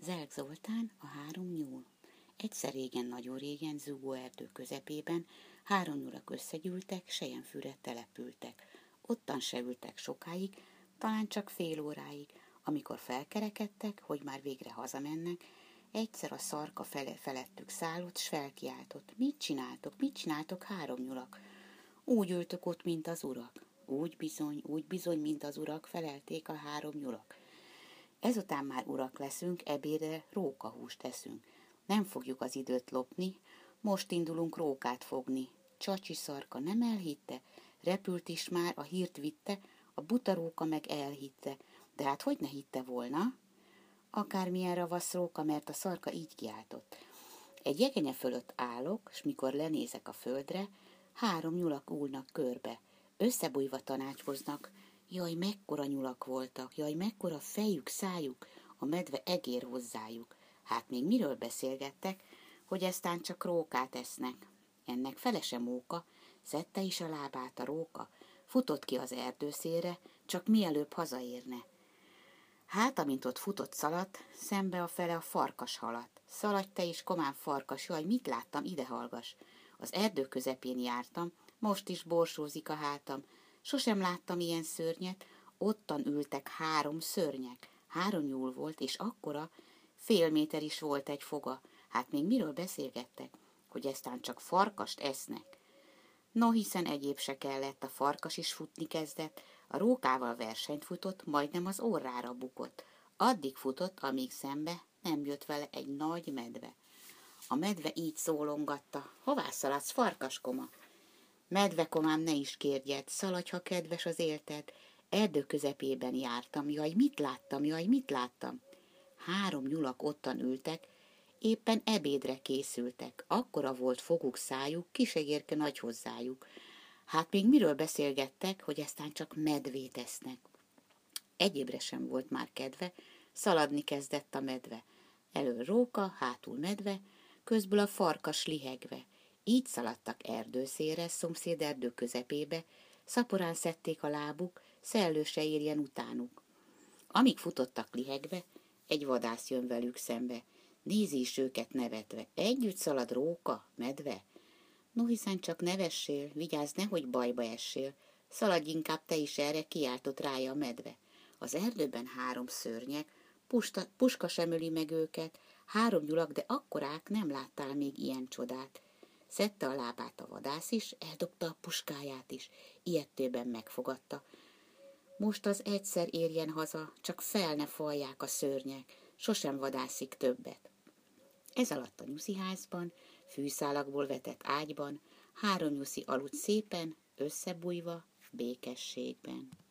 Zelk Zoltán, a három nyúl. Egyszer régen, nagyon régen, zúgó erdő közepében 3 nyulak összegyűltek, selyemfűre települtek. Ottan se ültek sokáig, talán csak fél óráig. Amikor felkerekedtek, hogy már végre hazamennek, egyszer a szarka felettük szállott, s felkiáltott. Mit csináltok, 3 nyulak? Úgy ültök ott, mint az urak. Úgy bizony, mint az urak, felelték a 3 nyulak. Ezután már urak leszünk, ebédre rókahúst eszünk. Nem fogjuk az időt lopni, most indulunk rókát fogni. Csacsi szarka nem elhitte, repült is már, a hírt vitte, a buta róka meg elhitte. De hát hogy ne hitte volna? Akármilyen ravasz róka, mert a szarka így kiáltott. Egy jegenye fölött állok, s mikor lenézek a földre, 3 nyulak úlnak körbe. Összebújva tanácskoznak, jaj, mekkora nyulak voltak, jaj, mekkora fejük, szájuk, a medve egér hozzájuk. Hát még miről beszélgettek, hogy eztán csak rókát esznek. Ennek fele sem móka, szedte is a lábát a róka, futott ki az erdőszélre, csak mielőbb hazaérne. Hát, amint ott futott, szaladt, szembe a fele a farkas haladt. Szaladj te is, komán farkas, jaj, mit láttam, ide hallgass. Az erdő közepén jártam, most is borsózik a hátam. Sosem láttam ilyen szörnyet, ottan ültek 3 szörnyek. 3 nyúl volt, és akkora, fél méter is volt egy foga. Hát még miről beszélgettek, hogy eztán csak farkast esznek. No, hiszen egyéb se kellett, a farkas is futni kezdett, a rókával versenyt futott, majdnem az orrára bukott. Addig futott, amíg szembe nem jött vele egy nagy medve. A medve így szólongatta, hová szaladsz, farkaskoma? Medvekomám, ne is kérjed, szaladj, ha kedves az élted. Erdő közepében jártam, jaj, mit láttam? 3 nyulak ottan ültek, éppen ebédre készültek. Akkora volt foguk, szájuk, kisegérke nagy hozzájuk. Hát még miről beszélgettek, hogy aztán csak medvét esznek. Egyébre sem volt már kedve, szaladni kezdett a medve. Elől róka, hátul medve, közből a farkas lihegve. Így szaladtak erdőszélre, szomszéd erdő közepébe, szaporán szedték a lábuk, szellő se érjen utánuk. Amíg futottak lihegve, egy vadász jön velük szembe. Nézi is őket nevetve. Együtt szalad róka, medve? No, hiszen csak nevessél, vigyázz, nehogy bajba essél. Szaladj inkább te is erre, kiáltott rája a medve. Az erdőben 3 szörnyek, puska sem öli meg őket, 3 nyulak, de akkorák, nem láttál még ilyen csodát. Szedte a lábát a vadász is, eldobta a puskáját is, ilyetében megfogadta. Most az egyszer érjen haza, csak fel ne falják a szörnyek, sosem vadászik többet. Ez alatt a nyusziházban, fűszálakból vetett ágyban 3 nyuszi aludt szépen, összebújva, békességben.